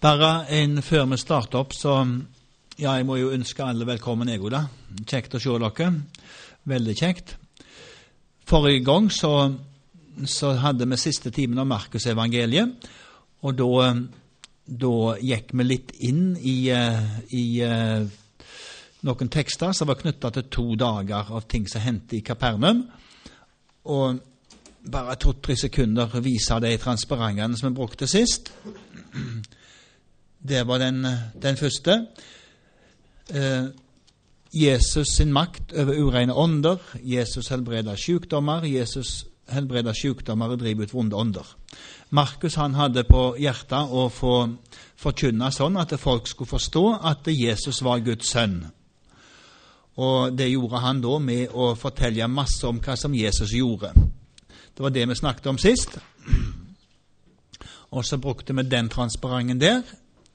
Bare før vi starter opp, så jeg må jo ønske alle velkommen, jeg da. Kjekt å se dere. Veldig kjekt. Forrige gang så hadde vi siste timen av Markus evangeliet, og da gikk vi litt inn i noen tekster som var knyttet til 2 dager av ting som hendte i Kapernaum, og bare 2-3 sekunder viser de transparentene som vi brukte sist. Det var den første. Jesus sin makt over ureine ånder. Jesus helbreder sykdommer. Jesus helbreder sykdommer og driver ut vonde ånder. Markus han hadde på hjertet å få forkynne sånn at folk skulle forstå at Jesus var Guds sønn. Og det gjorde han da med å fortelle masse om hva som Jesus gjorde. Det var det vi snakket om sist. Og så brukte vi den transparenten der.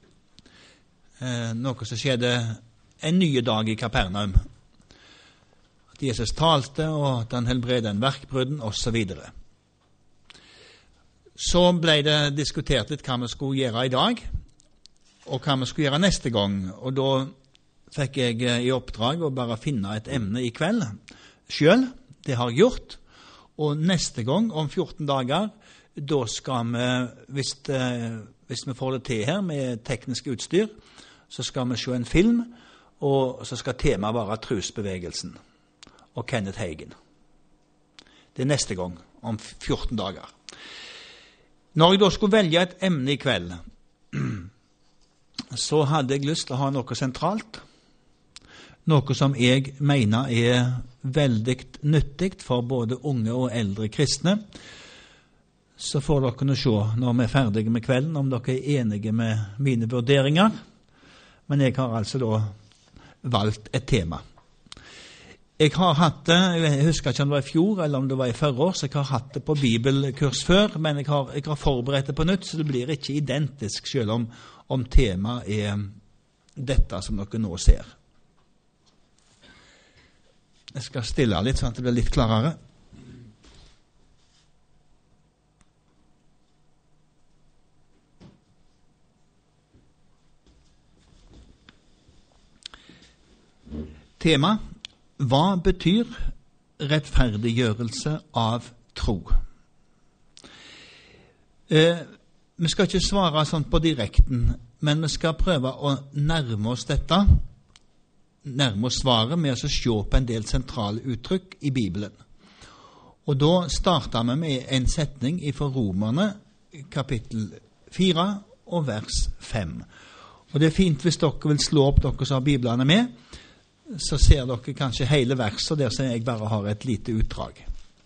Noe som skjedde en ny dag i Kapernaum. At Jesus talte, og at han helbredet en verkbrudden, og så videre. Så ble det diskutert litt hva vi skulle gjøre i dag, og hva vi skulle gjøre neste gang. Og da fikk jeg i oppdrag å bare finne et emne i kveld selv. Det har jeg gjort. Og neste gang, om 14 dager, da skal vi, hvis vi får det til her med teknisk utstyr, så skal vi se en film, og så skal temaet være trosbevegelsen og Kenneth Hagin. Det er neste gang, om 14 dager. Når jeg da skulle velge et emne i kveld, så hadde jeg lyst til å ha noe sentralt, noe som jeg mener er veldig nyttig for både unge og eldre kristne. Så får dere se når vi er ferdige med kvelden, om dere er enige med mine vurderinger. Men jeg har altså da valgt et tema. Jeg har hatt det, jeg husker ikke om det var i fjor eller om det var i forrige år, så jeg har hatt det på bibelkurs før, men jeg har forberedt det på nytt, så det blir ikke identisk selv om temaet er dette som dere nå ser. Jeg skal stille litt, sånn at det blir litt klarere. Tema: hva betyr rettferdiggjørelse av tro? Vi skal ikke svare sånn på direkten, men vi skal prøve å nærme oss dette, nærme oss svaret med å se på en del sentrale uttrykk i Bibelen. Og da starter vi med en setning fra Romerne, kapittel 4 og vers 5. Og det er fint hvis dere vil slå opp dere som har Biblene med, så ser dere kanskje hele verset der som jeg bare har et lite utdrag.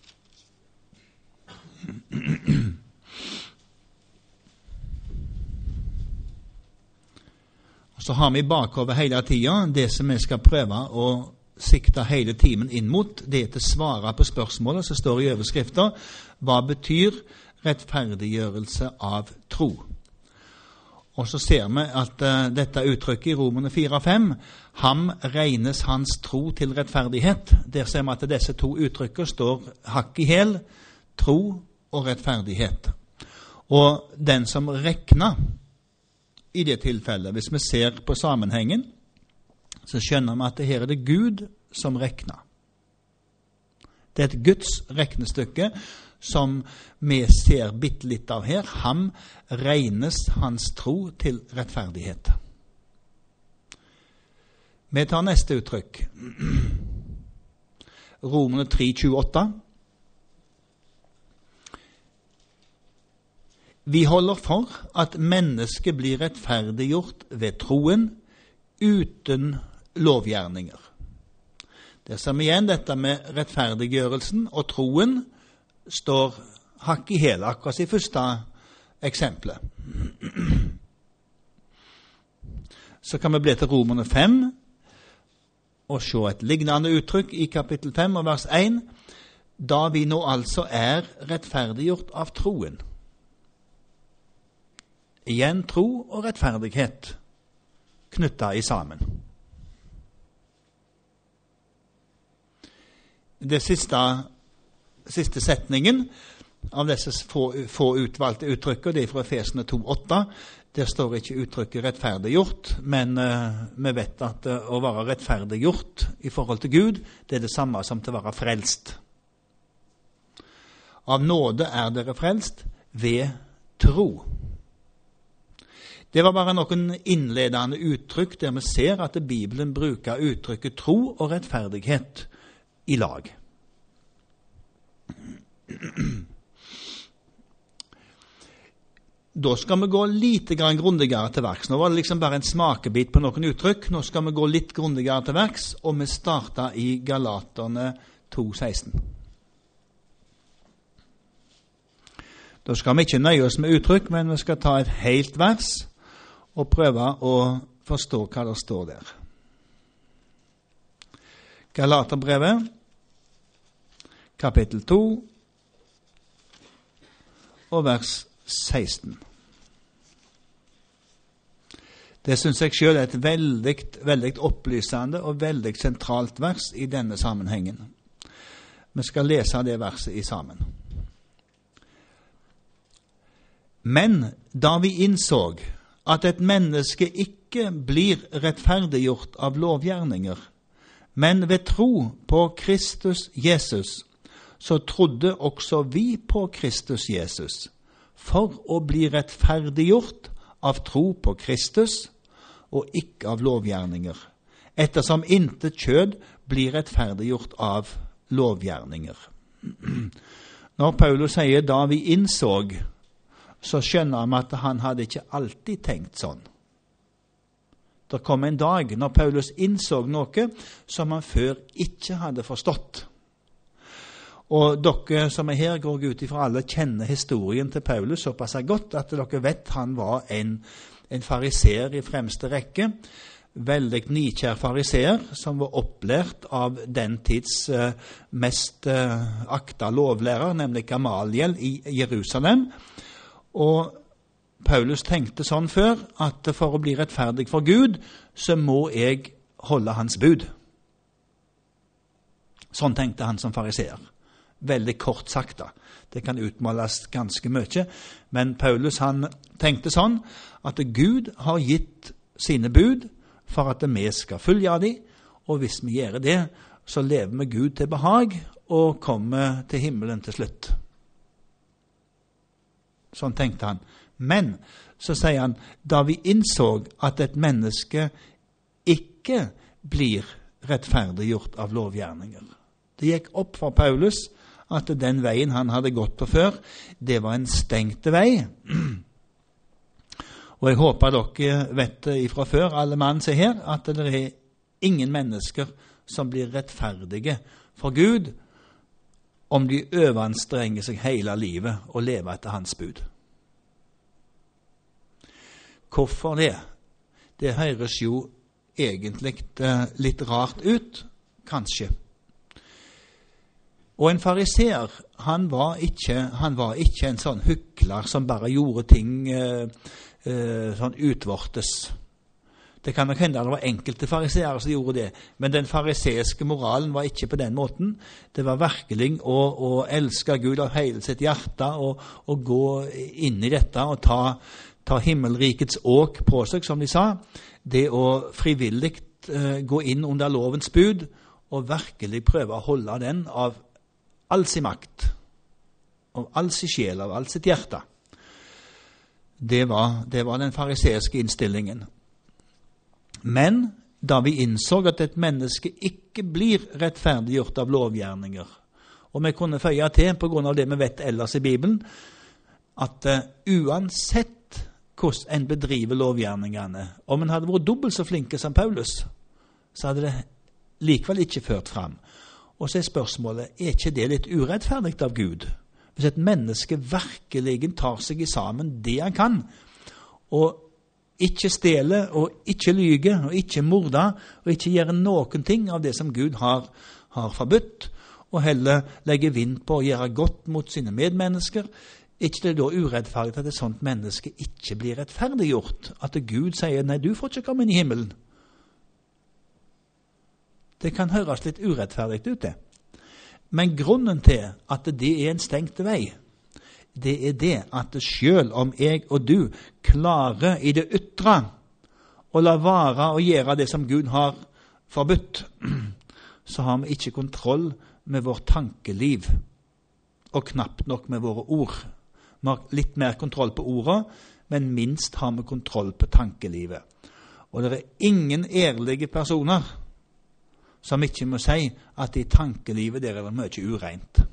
Og så har vi bakover hele tiden det som vi skal prøve å sikte hele timen inn mot, det er til svare på spørsmålet som står i overskriften: hva betyr rettferdiggjørelse av tro? Og så ser vi at dette uttrykket i Romerne 4-5, ham regnes hans tro til rettferdighet. Der ser vi at disse 2 uttrykker står hakk i hæl, tro og rettferdighet. Og den som regner i det tilfellet, hvis vi ser på sammenhengen, så skjønner vi at her er det Gud som regner. Det er et Guds regnestykke som vi ser bitte litt av her. Ham regnes hans tro til rettferdighet. Vi tar neste uttrykk. Romerne 3:28. Vi holder for at mennesket blir rettferdiggjort ved troen uten lovgjerninger. Det ser vi igjen dette med rettferdiggjørelsen og troen står hakk i hæl, akkurat i første eksempelet. Så kan vi bli til Romerne 5 og se et lignende uttrykk i kapittel 5 og vers 1. Da vi nå altså er rettferdiggjort av troen. Igjen tro og rettferdighet knyttet i sammen. Det siste setningen av disse få utvalgte uttrykker, det er fra Efesene 2:8. Der står ikke uttrykket rettferdiggjort, men vi vet at å være rettferdiggjort i forhold til Gud, det er det samme som til å være frelst. Av nåde er dere frelst ved tro. Det var bare noen innledende uttrykk der vi ser at Bibelen bruker uttrykket tro og rettferdighet i lag. Da skal vi gå litt grundigere til verks. Nå var det liksom bare en smakebit på noen uttrykk. Nå skal vi gå litt grundigere til verks, og vi starter i Galaterne 2,16. Da skal vi ikke nøye oss med uttrykk, men vi skal ta et helt vers og prøve å forstå hva det står der. Galaterbrevet, kapittel 2, og vers 16. Det synes jeg selv er et veldig opplysende og veldig sentralt vers i denne sammenhengen. Vi skal lese det verset i sammen. Men da vi innså at et menneske ikke blir rettferdiggjort av lovgjerninger, men ved tro på Kristus Jesus, så trodde også vi på Kristus Jesus, for å bli rettferdiggjort av tro på Kristus, og ikke av lovgjerninger, ettersom intet kjød blir rettferdiggjort av lovgjerninger. Når Paulus sier da vi innså, så skjønner vi at han hadde ikke alltid tenkt sånn. Det kom en dag når Paulus innså noe som han før ikke hadde forstått. Og dere som er her går ut ifra alle kjenner historien til Paulus såpass godt at dere vet han var en fariseer i fremste rekke, veldig nidkjær fariseer som var opplært av den tids mest akta lovlærer, nemlig Gamaliel i Jerusalem. Og Paulus tenkte sånn før at for å bli rettferdig for Gud, så må jeg holde hans bud. Sånn tenkte han som fariseer. Veldig kort sagt da. Det kan utmåles ganske mye. Men Paulus han tenkte sånn at Gud har gitt sine bud for at vi skal følge dem, og hvis vi gjør det, så lever vi Gud til behag og kommer til himmelen til slutt. Sånn tenkte han. Men så sier han, da vi innså at et menneske ikke blir rettferdiggjort av lovgjerninger. Det gikk opp for Paulus at den veien han hadde gått på før, det var en stengte vei. Og jeg håper dere vet ifra før, alle mann ser her, at det er ingen mennesker som blir rettferdige for Gud, om de overanstrenger seg hele livet og lever etter hans bud. Hvorfor det? Det høres jo egentlig litt rart ut, kanskje. Og en fariseer, han var ikke en sånn hykler som bare gjorde ting sånn utvortes. Det kan nok hende at det var enkelte fariseere som gjorde det, men den fariseiske moralen var ikke på den måten. Det var virkelig å elske Gud av hele sitt hjerte, og gå inn i dette og ta himmelrikets åk på seg, som de sa. Det å frivillig gå inn under lovens bud, og virkelig prøve å holde den av all sin makt, av all sin sjel, av all sitt hjerte. Det var den fariseiske innstillingen. Men da vi innså at et menneske ikke blir rettferdiggjort av lovgjerninger, og vi kunne føye til på grunn av det vi vet ellers i Bibelen, at uansett hvordan en bedriver lovgjerningene, om en hadde vært dobbelt så flinke som Paulus, så hadde det likevel ikke ført fram. Og så er spørsmålet, er ikke det litt urettferdig av Gud? Hvis et menneske virkelig tar seg sammen det han kan, og ikke stjele, og ikke lyge, og ikke morde, og ikke gjøre noen ting av det som Gud har forbudt, og heller legge vind på å gjøre godt mot sine medmennesker, ikke det da urettferdig at et sånt menneske ikke blir rettferdiggjort? At Gud sier, nei, du får ikke komme inn i himmelen. Det kan høres litt urettferdig ut det. Men grunnen til at det er en stengt vei, det det at selv om jeg og du klarer i det ytre å la være å gjøre det som Gud har forbudt, så har vi ikke kontroll med vårt tankeliv, og knapt nok med våre ord. Vi har litt mer kontroll på ordene, men minst har vi kontroll på tankelivet. Og det er ingen ærlige personer som ikke må si at i tankelivet der er det mye ureint.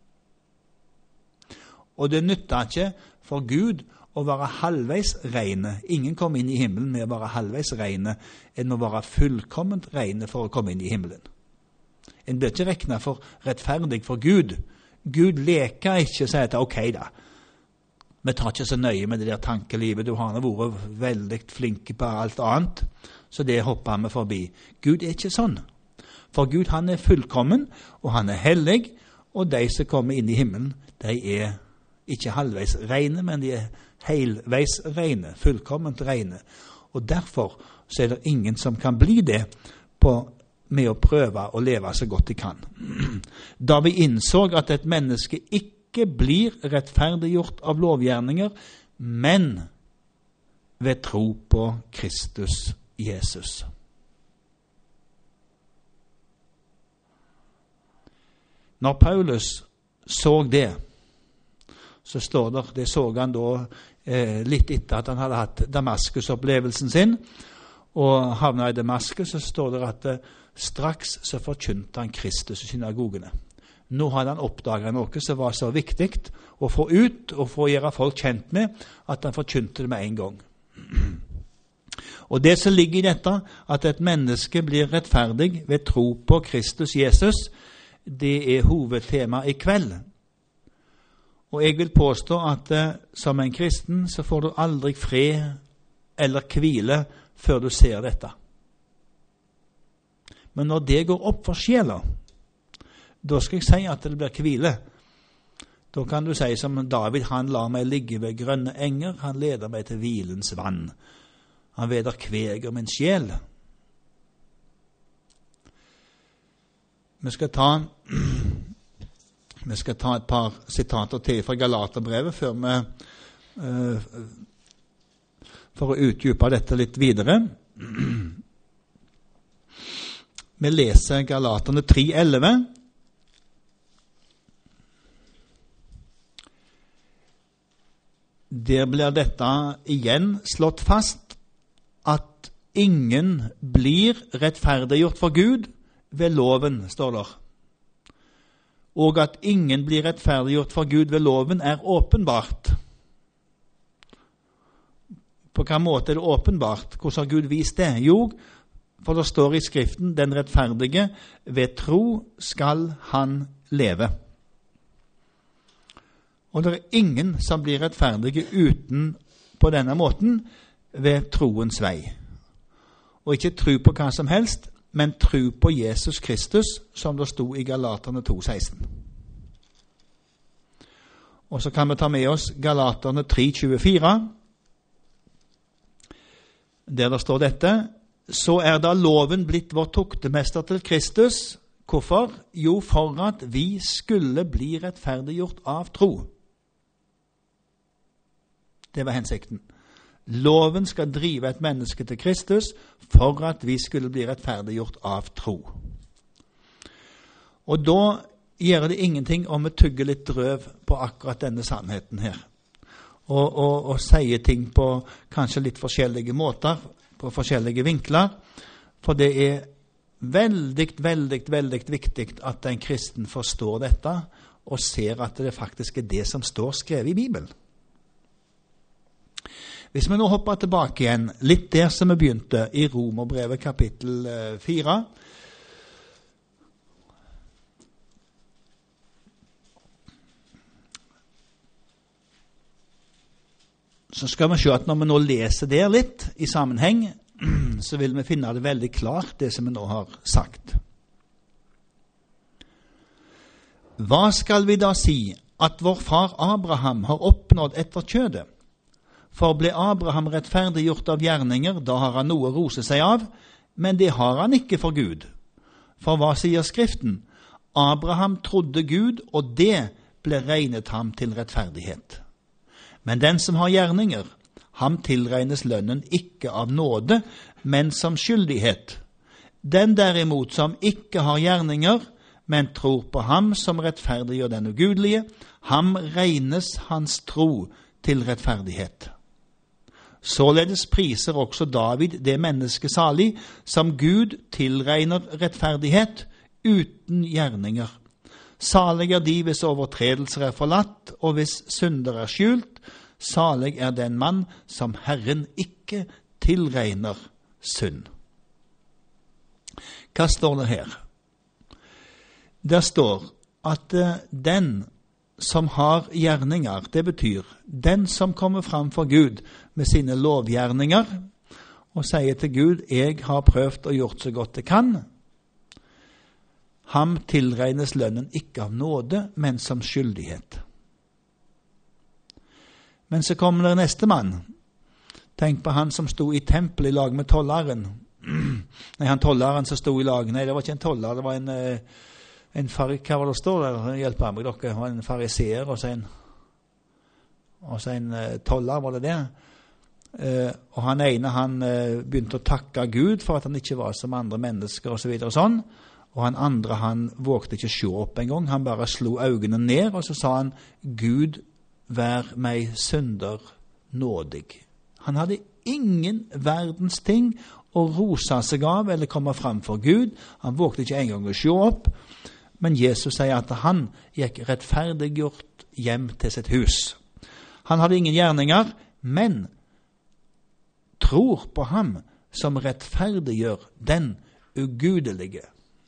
Og det nytter ikke for Gud å være halvveis rene. Ingen kommer inn i himmelen med å være halvveis rene enn å være fullkomment rene for å komme inn i himmelen. En blir ikke regnet for rettferdig for Gud. Gud leker ikke og sier at ok da, vi tar ikke så nøye med det der tankelivet, du har vært veldig flink på alt annet, så det hopper vi forbi. Gud er ikke sånn. For Gud han er fullkommen, og han er hellig, og de som kommer inn i himmelen, de er ikke halvveis rene, men de er helveis rene, fullkomment rene. Og derfor så er det ingen som kan bli det med å prøve å leve så godt de kan. Da vi innså at et menneske ikke blir rettferdiggjort av lovgjerninger, men ved tro på Kristus Jesus. Når Paulus så det, så står det så han da litt etter at han hadde hatt Damaskus-opplevelsen sin, og havnet i Damaskus, så står det at straks så forkynte han Kristus i synagogene. Nå hadde han oppdaget noe som var så viktig å få ut og få gjøre folk kjent med, at han forkynte det med en gang. Og det som ligger i dette, at et menneske blir rettferdig ved tro på Kristus Jesus, det er hovedtema i kveld. Og jeg vil påstå at som en kristen så får du aldri fred eller hvile før du ser dette. Men når det går opp for sjela, da skal jeg si at det blir hvile. Da kan du si som David, han lar meg ligge ved grønne enger, han leder meg til hvilens vann. Han vederkveger min sjel. Vi skal ta et par sitater til fra Galaterbrevet før vi for å utdype dette litt videre. Vi leser Galaterne 3:11. Der blir dette igjen slått fast at ingen blir rettferdiggjort for Gud ved loven, står der. Og at ingen blir rettferdiggjort for Gud ved loven er åpenbart. På hvilken måte er det åpenbart? Hvordan har Gud vist det? Jo, for det står i Skriften, den rettferdige, ved tro skal han leve. Og det er ingen som blir rettferdige uten på denne måten ved troens vei. Og ikke tro på hva som helst, men tro på Jesus Kristus, som det stod i Galaterne 2,16. Og så kan vi ta med oss Galaterne 3,24, der det står dette: så er da loven blitt vår tuktemester til Kristus. Hvorfor? Jo, for at vi skulle bli rettferdiggjort av tro. Det var hensikten. Loven skal drive et menneske til Kristus for at vi skulle bli rettferdiggjort av tro. Og da gjør det ingenting om vi tygger litt drøv på akkurat denne sannheten her. Og sier ting på kanskje litt forskjellige måter, på forskjellige vinkler. For det er veldig, veldig, veldig viktig at en kristen forstår dette og ser at det faktisk er det som står skrevet i Bibelen. Hvis vi nå hopper tilbake igjen, litt der som vi begynte, i Romerbrevet kapittel 4, så skal vi se at når vi nå leser der litt i sammenheng, så vil vi finne det veldig klart, det som vi nå har sagt. Hva skal vi da si at vår far Abraham har oppnådd etter kjødet? For ble Abraham rettferdiggjort av gjerninger, da har han noe å rose seg av, men det har han ikke for Gud. For hva sier Skriften? Abraham trodde Gud, og det ble regnet ham til rettferdighet. Men den som har gjerninger, ham tilregnes lønnen ikke av nåde, men som skyldighet. Den derimot som ikke har gjerninger, men tror på ham som rettferdiggjør den ugudelige, ham regnes hans tro til rettferdighet. Således priser også David det menneske salig, som Gud tilregner rettferdighet uten gjerninger. Salig er de hvis overtredelser er forlatt, og hvis synder er skjult. Salig er den mann som Herren ikke tilregner synd. Hva står det her? Der står at den som har gjerninger, det betyr den som kommer fram for Gud med sine lovgjerninger og sier til Gud, jeg har prøvd og gjort så godt jeg kan. Ham tilregnes lønnen ikke av nåde, men som skyldighet. Men så kommer det neste mann. Tenk på han som stod i tempelet i lag med tolleren. Nei, han tolleren som stod i lag. Nei, det var ikke en toller, det var en hva var det står der? Hjelp meg dere. Det var en fariseer og så en toller, var det det? Og han ene, han begynte å takke Gud for at han ikke var som andre mennesker og så videre og sånn. Og han andre, han vågte ikke se opp en gang. Han bare slo øynene ned, og så sa han, Gud, vær meg synder nådig. Han hadde ingen verdens ting å rose seg av eller komme fram for Gud. Han vågte ikke engang å se opp. Men Jesus sier at han gikk rettferdiggjort hjem til sitt hus. Han hadde ingen gjerninger, men tror på ham som rettferdiggjør den ugudelige.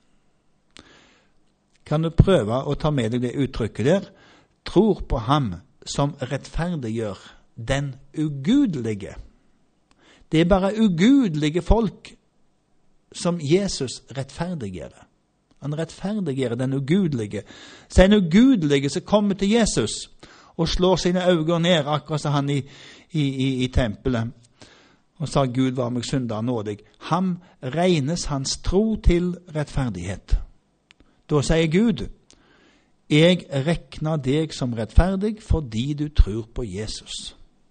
Kan du prøve å ta med deg det uttrykket der? Tror på ham som rettferdiggjør den ugudelige. Det er bare ugudelige folk som Jesus rettferdiggjør. Han rettferdiggjør den ugudelige. Så en ugudelige som kommer til Jesus og slår sine øyne ned, akkurat som han i tempelet, og sa, Gud var meg synder nådig. Ham regnes hans tro til rettferdighet. Da sier Gud, jeg rekner deg som rettferdig fordi du tror på Jesus.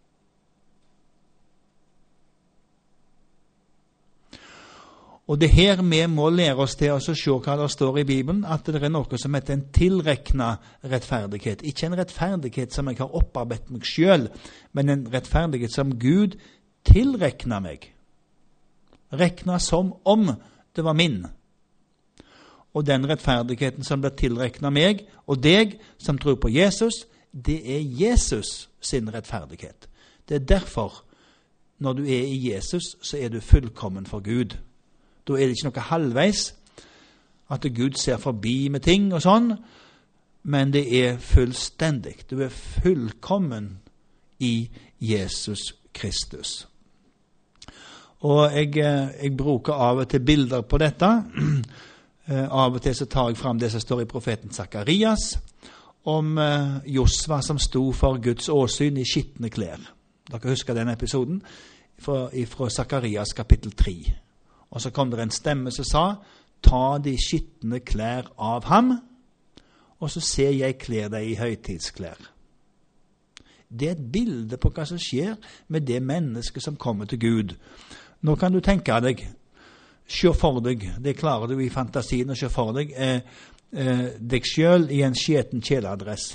Og det her vi må lære oss til å se hva det står i Bibelen, at det er noe som heter en tilreknet rettferdighet. Ikke en rettferdighet som jeg har opparbeidet meg selv, men en rettferdighet som Gud tilrekner meg. Rekner som om det var min. Og den rettferdigheten som blir tilreknet meg og deg som tror på Jesus, det er Jesus sin rettferdighet. Det er derfor, når du er i Jesus, så er du fullkommen for Gud. Da er det ikke noe halvveis, at Gud ser forbi med ting og sånn, men det er fullstendig. Du er fullkommen i Jesus Kristus. Og jeg bruker av og til bilder på dette. Av og til så tar jeg fram det som står i profeten Zakarias, om Josva som sto for Guds åsyn i skittne klær. Dere husker den episoden fra Zakarias kapittel 3. Og så kom det en stemme som sa, ta de skittne klær av ham, og så ser jeg klær deg i høytidsklær. Det er et bilde på hva som skjer med det mennesket som kommer til Gud. Nå kan du tenke deg, se for deg, det klarer du i fantasien å se for deg, deg selv i en skjeten kjeledress.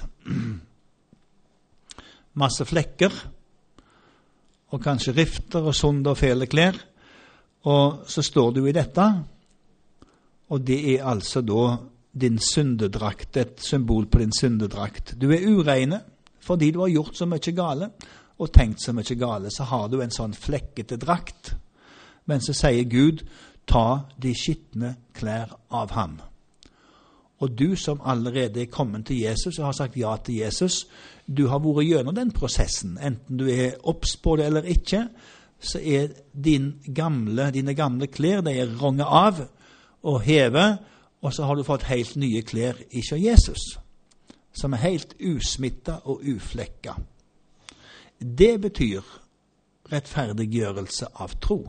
Masse flekker, og kanskje rifter og sonde og fele klær. Og så står du i dette, og det er altså da din syndedrakt, et symbol på din syndedrakt. Du er ureine, fordi du har gjort så mye gale, og tenkt så mye gale, så har du en sånn flekkete drakt. Men så sier Gud, ta de skittne klær av ham. Og du som allerede er kommet til Jesus og har sagt ja til Jesus, du har vært gjennom den prosessen, enten du er obs på det eller ikke, så er dine gamle klær, de er ronget av og hevet, og så har du fått helt nye klær i Jesus, som er helt usmittet og uflekket. Det betyr rettferdiggjørelse av tro.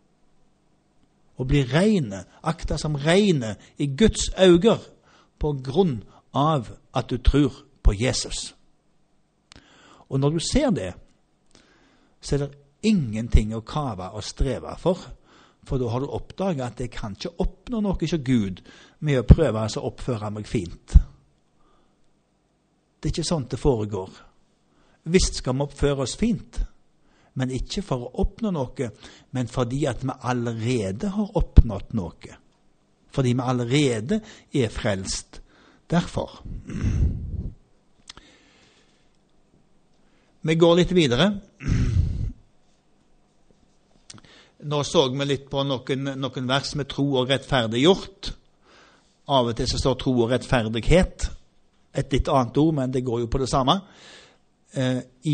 Å bli rene, akta som rene i Guds øyne, på grunn av at du tror på Jesus. Og når du ser det, så er det ingenting å kave og streve for da har du oppdaget at jeg kan ikke oppnå noe hos Gud med å prøve å oppføre meg fint. Det er ikke sånn det foregår. Visst skal vi oppføre oss fint, men ikke for å oppnå noe, men fordi at vi allerede har oppnådd noe. Fordi vi allerede er frelst. Derfor. Vi går litt videre. Nå så vi litt på noen vers med tro og rettferdiggjort. Av og til så står tro og rettferdighet. Et litt annet ord, men det går jo på det samme. I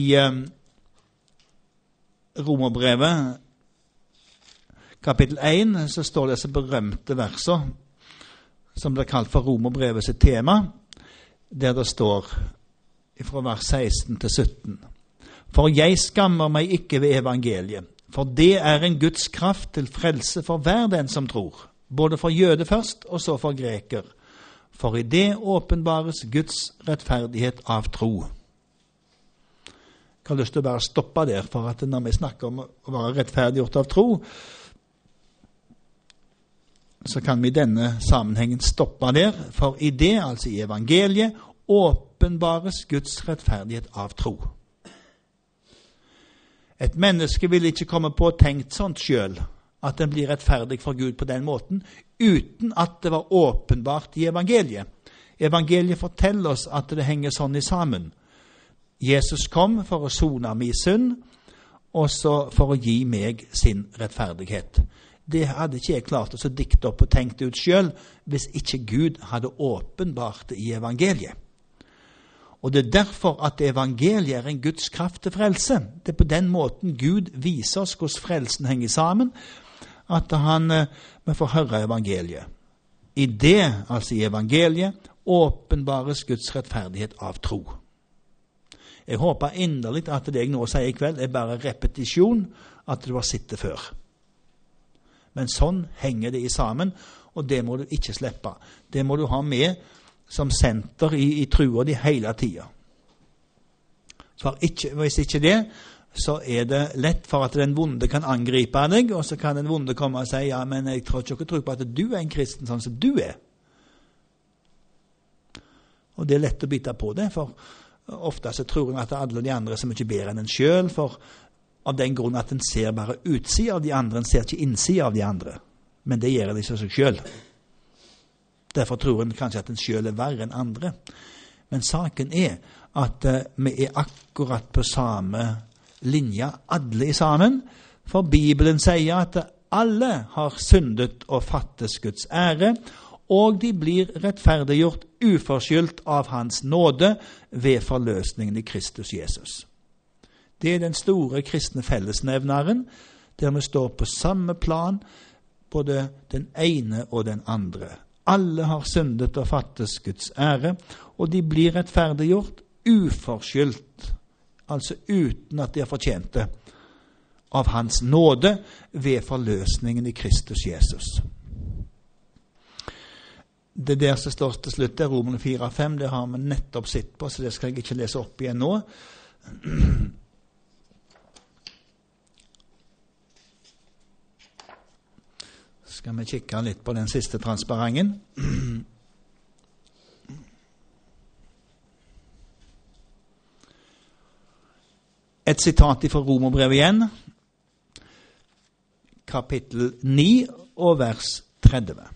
Romerbrevet kapittel 1 så står disse berømte verser som blir kalt for Romerbrevet sitt tema, der det står fra vers 16 til 17. For jeg skammer meg ikke ved evangeliet, for det er en Guds kraft til frelse for hver den som tror, både for jøde først og så for greker. For i det åpenbares Guds rettferdighet av tro. Jeg har lyst til å bare stoppe der, for at når vi snakker om å være rettferdiggjort av tro, så kan vi i denne sammenhengen stoppe der, for i det, altså i evangeliet, åpenbares Guds rettferdighet av tro. Et menneske vil ikke komme på å tenke sånt selv, at den blir rettferdig for Gud på den måten, uten at det var åpenbart i evangeliet. Evangeliet forteller oss at det henger sånn i sammen. Jesus kom for å sone min synd, og så for å gi meg sin rettferdighet. Det hadde ikke jeg klart å dikte opp og tenkt ut selv, hvis ikke Gud hadde åpenbart det i evangeliet. Og det er derfor at evangeliet er en Guds kraft til frelse. Det er på den måten Gud viser oss hvordan frelsen henger sammen, at vi får høre evangeliet. I det, altså i evangeliet, åpenbares Guds rettferdighet av tro. Jeg håper inderlig at det jeg nå sier i kveld er bare repetisjon at du har sett det før. Men sånn henger det i sammen, og det må du ikke slippe. Det må du ha med som senter i trua di hele tiden. For hvis ikke det, så er det lett for at den vonde kan angripe deg, og så kan den vonde komme og si, ja, men jeg tror ikke tro på at du er en kristen sånn som du er. Og det er lett å bite på det, for ofte så tror en at alle de andre er så mye bedre enn en selv, for av den grunn at en ser bare utsida av de andre, en ser ikke innsida av de andre. Men det gjør en ikke seg selv. Derfor tror en kanskje at en selv er verre enn andre. Men saken er at vi er akkurat på samme linje, alle sammen, for Bibelen sier at alle har syndet og fattes Guds ære, og de blir rettferdiggjort uforskyldt av hans nåde ved forløsningen i Kristus Jesus. Det er den store kristne fellesnevneren, der vi står på samme plan, både den ene og den andre. Alle har syndet og fattes Guds ære, og de blir rettferdiggjort uforskyldt, altså uten at de har fortjent det, av hans nåde ved forløsningen i Kristus Jesus. Det der som står til slutt, det er Romerne 4,5, det har vi nettopp sett på, så det skal jeg ikke lese opp igjen nå. Skal vi kikke litt på den siste transparenten. Et sitat fra Romerbrevet igjen, kapittel 9 og vers 30.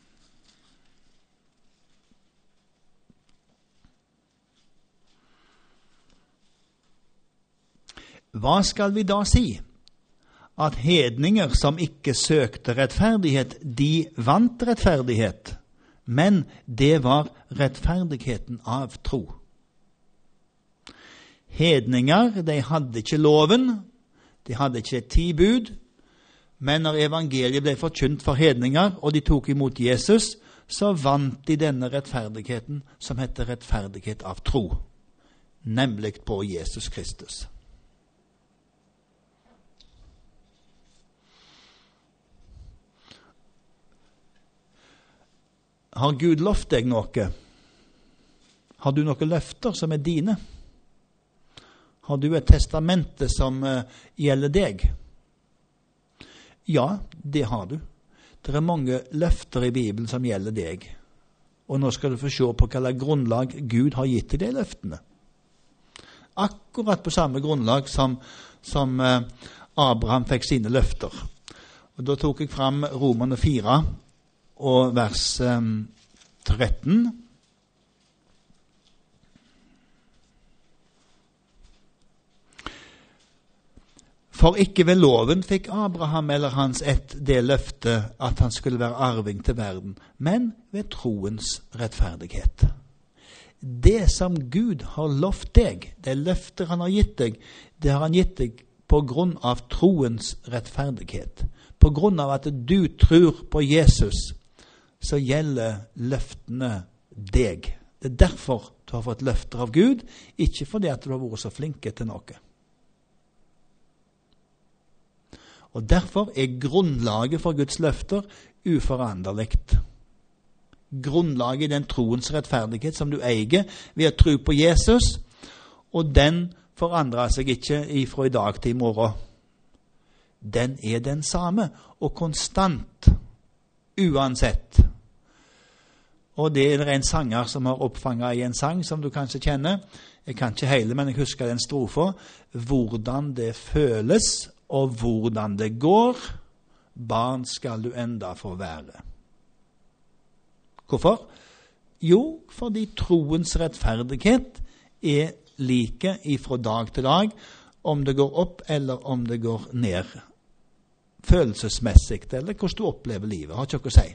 Hva skal vi da si? At hedninger som ikke søkte rettferdighet, de vant rettferdighet, men det var rettferdigheten av tro. Hedninger, de hadde ikke loven, de hadde ikke 10 bud, men når evangeliet ble forkynt for hedninger, og de tok imot Jesus, så vant de denne rettferdigheten som heter rettferdighet av tro, nemlig på Jesus Kristus. Har Gud lovt deg noe? Har du noen løfter som er dine? Har du et testamente som gjelder deg? Ja, det har du. Det er mange løfter i Bibelen som gjelder deg. Og nå skal du få se på hva grunnlag Gud har gitt til de løftene. Akkurat på samme grunnlag som Abraham fikk sine løfter. Og da tok jeg fram Romerne 4 og vers 13. For ikke ved loven fikk Abraham eller hans ett det løfte at han skulle være arving til verden, men ved troens rettferdighet. Det som Gud har lovt deg, det løfter han har gitt deg, det har han gitt deg på grunn av troens rettferdighet. På grunn av at du tror på Jesus, så gjelder løftene deg. Det er derfor du har fått løfter av Gud, ikke fordi at du har vært så flinke til noe. Og derfor er grunnlaget for Guds løfter uforanderligt. Grunnlaget i den troens rettferdighet som du eier ved å tro på Jesus, og den forandrer seg ikke fra i dag til i morgen. Den er den samme, og konstant, uansett. Og det er en sanger som har oppfanget i en sang som du kanskje kjenner. Jeg kan ikke hele, men jeg husker den strofa. Hvordan det føles, og hvordan det går, barn skal du enda få være. Hvorfor? Jo, fordi troens rettferdighet er like ifra dag til dag, om det går opp eller om det går ned. Følelsesmessig, eller hvordan du opplever livet, har ikke noe å si.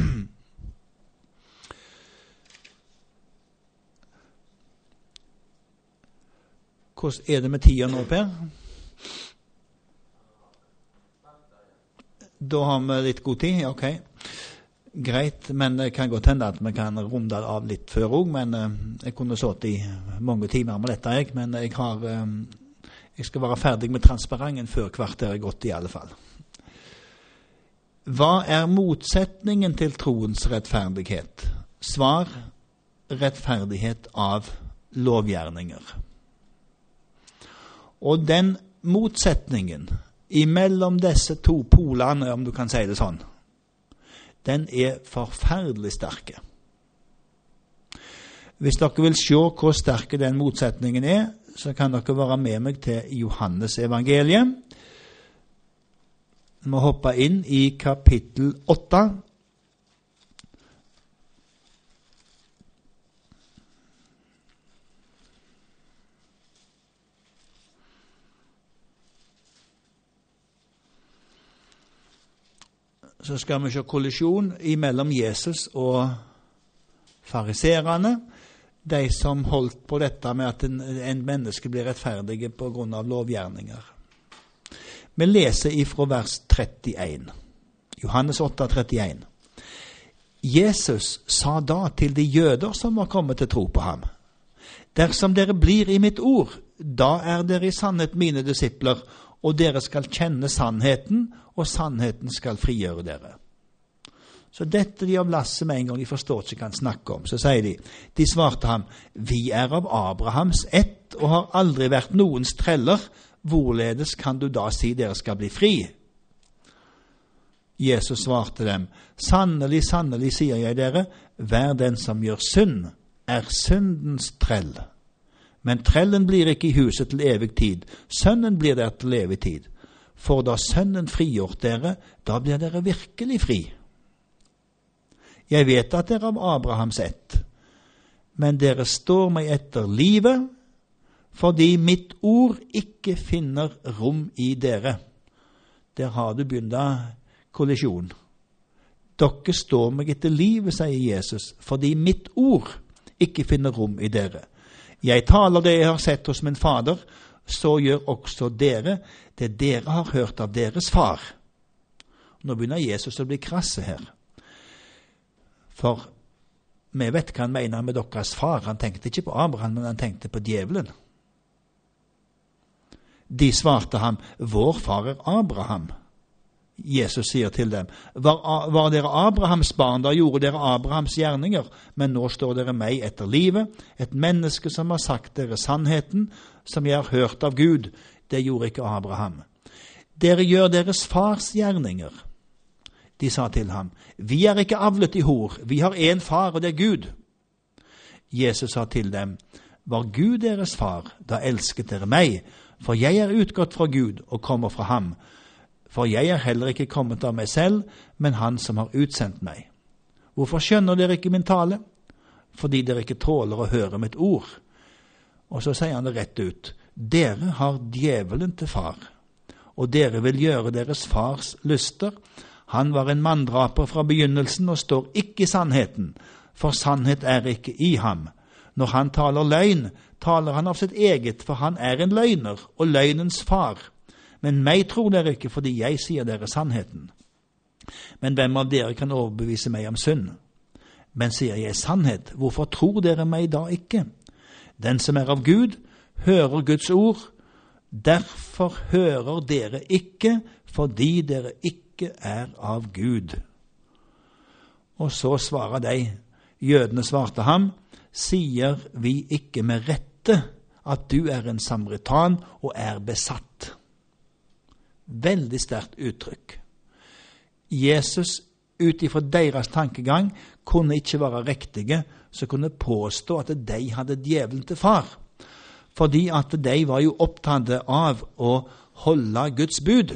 Hvordan er det med tida nå, Per? Da har vi litt god tid, ok. Greit, men det kan godt hende at vi kan runde det av litt før også, men jeg kunne sittet i mange timer med dette, men jeg skal være ferdig med transparenten før kvarter er gått i alle fall. Hva er motsetningen til troens rettferdighet? Svar: rettferdighet av lovgjerninger. Og den motsetningen imellom disse to polene, om du kan si det sånn, den er forferdelig sterke. Hvis dere vil se hvor sterke den motsetningen er, så kan dere være med meg til Johannes evangeliet. Vi må hoppe inn i kapittel 8. Så skal vi se kollisjon imellom Jesus og fariserene, de som holdt på dette med at en menneske blir rettferdig på grunn av lovgjerninger. Vi leser ifra vers 31. Johannes 8, 31. Jesus sa da til de jøder som var kommet til tro på ham: Dersom dere blir i mitt ord, da er dere i sannhet mine disipler, og dere skal kjenne sannheten, og sannheten skal frigjøre dere. Så dette de av lasset med en gang de forstår ikke kan snakke om. Så sier de svarte ham: Vi er av Abrahams ett, og har aldri vært noens treller. Hvorledes kan du da si dere skal bli fri? Jesus svarte dem: Sannelig, sannelig, sier jeg dere, hver den som gjør synd, er syndens trell. Men trellen blir ikke i huset til evig tid, sønnen blir der til evig tid. For da sønnen frigjort dere, da blir dere virkelig fri. Jeg vet at dere er av Abrahams ett, men dere står meg etter livet, fordi mitt ord ikke finner rom i dere. Der har du begynt kollisjon. Dere står meg etter livet, sier Jesus, fordi mitt ord ikke finner rom i dere. Jeg taler det jeg har sett hos min fader, så gjør også dere det dere har hørt av deres far. Nå begynner Jesus å bli krasse her. For vi vet hva han mener med deres far. Han tenkte ikke på Abraham, men han tenkte på djevelen. De svarte ham: Vår far er Abraham. Jesus sier til dem, var dere Abrahams barn, da gjorde dere Abrahams gjerninger, men nå står dere meg etter livet, et menneske som har sagt dere sannheten, som jeg har hørt av Gud, det gjorde ikke Abraham. Dere gjør deres fars gjerninger. De sa til ham, vi er ikke avlet i hor, vi har en far, og det er Gud. Jesus sa til dem, var Gud deres far, da elsket dere meg, for jeg er utgått fra Gud og kommer fra ham. For jeg er heller ikke kommet av meg selv, men han som har utsendt meg. Hvorfor skjønner dere ikke min tale? Fordi dere ikke tåler å høre mitt ord. Og så sier han det rett ut, dere har djevelen til far, og dere vil gjøre deres fars lyster. Han var en manndraper fra begynnelsen og står ikke i sannheten, for sannhet er ikke i ham. Når han taler løgn, taler han av sitt eget, for han er en løgner og løgnens far. Men meg tror dere ikke fordi jeg sier dere sannheten. Men hvem av dere kan overbevise meg om synd? Men sier jeg sannhet, hvorfor tror dere meg da ikke? Den som er av Gud, hører Guds ord. Derfor hører dere ikke, fordi dere ikke er av Gud. Og så svarer de, jødene svarte ham, sier vi ikke med rette at du er en samaritan og er besatt. Veldig sterkt uttrykk. Jesus, ut ifra deres tankegang, kunne ikke være riktige, så kunne påstå at de hadde djevelen til far. Fordi at de var jo opptatt av å holde Guds bud.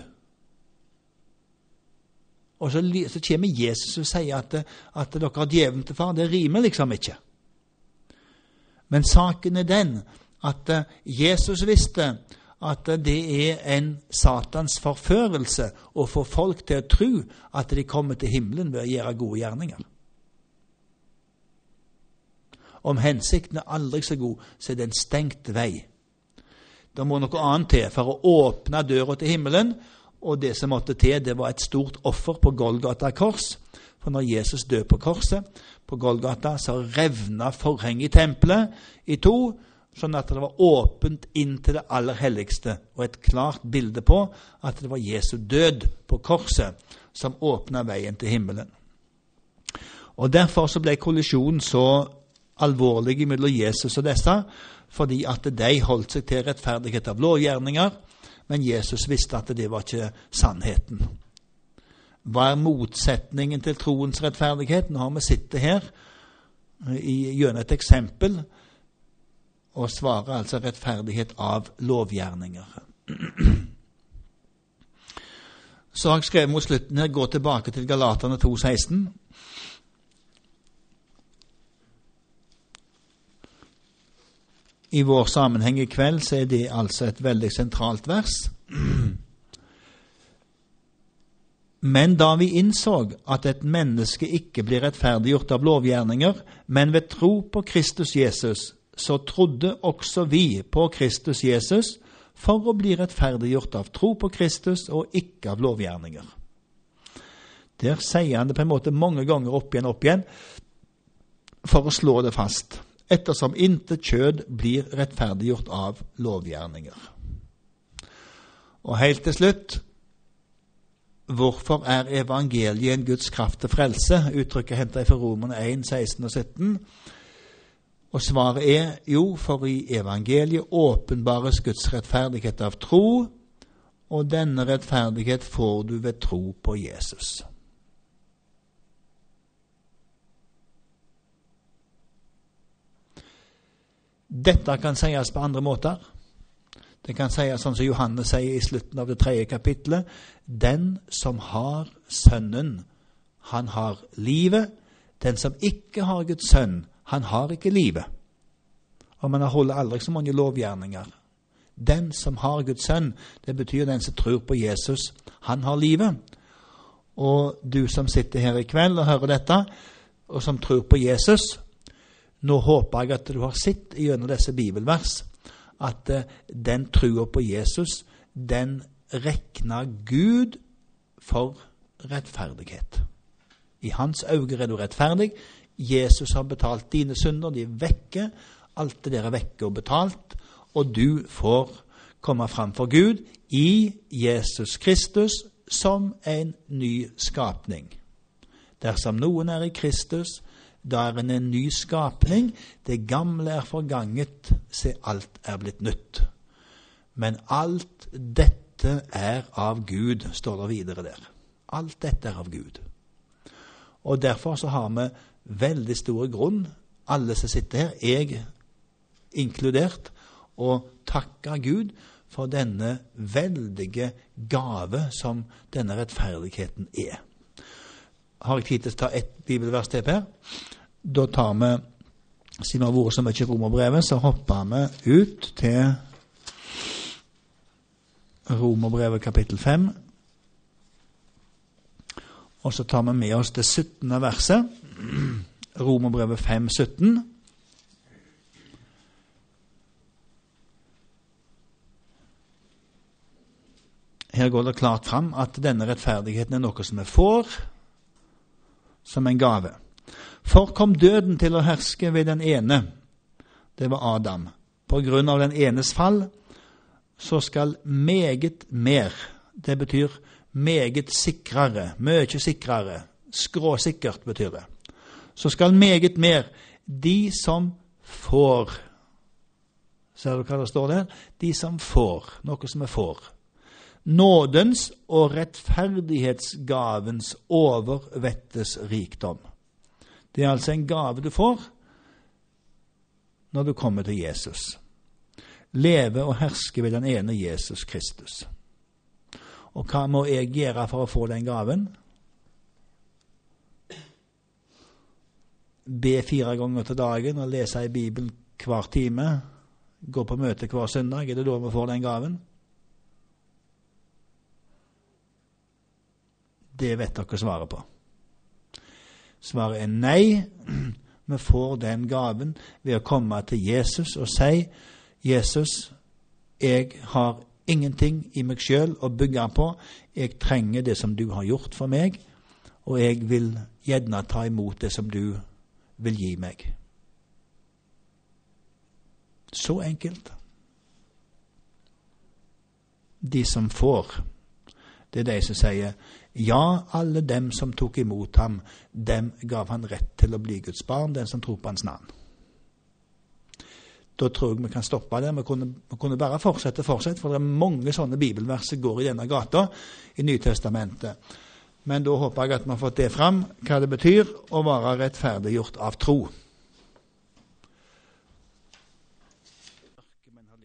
Og så kommer Jesus og sier at dere har djevelen til far. Det rimer liksom ikke. Men saken er den at Jesus visste at det er en satans forførelse å få folk til å tro at de kommer til himmelen ved å gjøre gode gjerninger. Om hensikten er aldri så god, så er det en stengt vei. Det må noe annet til for å åpne døra til himmelen, og det som måtte til, det var et stort offer på Golgata kors. For når Jesus døde på korset, på Golgata, så revna forhenget i tempelet i to, sånn at det var åpent inn til det aller helligste, og et klart bilde på at det var Jesu død på korset som åpnet veien til himmelen. Og derfor så ble kollisjonen så alvorlig mellom Jesus og disse, fordi at de holdt seg til rettferdighet av lovgjerninger, men Jesus visste at det var ikke sannheten. Hva er motsetningen til troens rettferdighet? Nå har vi sittet her gjennom et eksempel, og svarer altså rettferdighet av lovgjerninger. Så har jeg skrevet mot slutten her, gå tilbake til Galaterne 2,16. I vår sammenheng i kveld så er det altså et veldig sentralt vers. Men da vi innså at et menneske ikke blir rettferdiggjort av lovgjerninger, men ved tro på Kristus Jesus, så trodde også vi på Kristus Jesus for å bli rettferdiggjort av tro på Kristus og ikke av lovgjerninger. Der sier han det på en måte mange ganger opp igjen, for å slå det fast, ettersom intet kjød blir rettferdiggjort av lovgjerninger. Og helt til slutt, hvorfor er evangeliet en Guds kraft til frelse? Uttrykket hentet fra Romerne 1, 16 og 17. Og svaret er jo, for i evangeliet åpenbares Guds rettferdighet av tro, og denne rettferdighet får du ved tro på Jesus. Dette kan sies på andre måter. Det kan sies sånn som Johannes sier i slutten av det 3. kapitlet. Den som har sønnen, han har livet. Den som ikke har Guds sønn, han har ikke livet. Og man holder aldri så mange lovgjerninger. Den som har Guds sønn, det betyr den som tror på Jesus, han har livet. Og du som sitter her i kveld og hører dette, og som tror på Jesus, nå håper jeg at du har sett gjennom disse bibelvers, at den trua på Jesus, den rekner Gud for rettferdighet. I hans øyne er du rettferdig. Jesus har betalt dine synder, de er vekke. Alt det der er vekke og betalt, og du får komme fram for Gud i Jesus Kristus som en ny skapning. Dersom noen er i Kristus, da er en ny skapning. Det gamle er forganget, se alt er blitt nytt. Men alt dette er av Gud, står det videre der. Alt dette er av Gud. Og derfor så har vi veldig stor grunn, alle som sitter her, jeg inkludert, å takke Gud for denne veldige gave som denne rettferdigheten er. Har jeg tid til å ta et bibelvers til her? Da tar vi, siden vi har vært så mye i Romerbrevet, så hopper vi ut til Romerbrevet kapittel 5. Og så tar vi med oss det 17. verset. Romerbrevet 5, 17. Her går det klart fram at denne rettferdigheten er noe som vi får som en gave. For kom døden til å herske ved den ene, det var Adam. På grunn av den enes fall, så skal meget mer, det betyr meget sikrere, mye sikrere, skråsikkert betyr det. Så skal meget mer de som får, ser du hva det står der? De som får, noe som får. Nådens og rettferdighetsgavens overvettes rikdom. Det er altså en gave du får når du kommer til Jesus. Leve og herske ved den ene Jesus Kristus. Og hva må jeg gjøre for å få den gaven? Be 4 ganger til dagen og lese i Bibelen hver time. Gå på møte hver søndag. Er det da vi får den gaven? Det vet dere svaret på. Svaret er nei. Vi får den gaven ved å komme til Jesus og si, Jesus, jeg har ingenting i meg selv å bygge på. Jeg trenger det som du har gjort for meg, og jeg vil gjerne ta imot det som du vil gi meg. Så enkelt. De som får, det er de som sier, ja, alle dem som tok imot ham, dem gav han rett til å bli Guds barn, den som tror på hans navn. Da tror jeg vi kan stoppe det. Vi kunne bare fortsette, for det er mange sånne bibelvers som går i denne gata i Nytestamentet. Men da håper jeg at vi har fått det fram, hva det betyr å være rettferdiggjort av tro.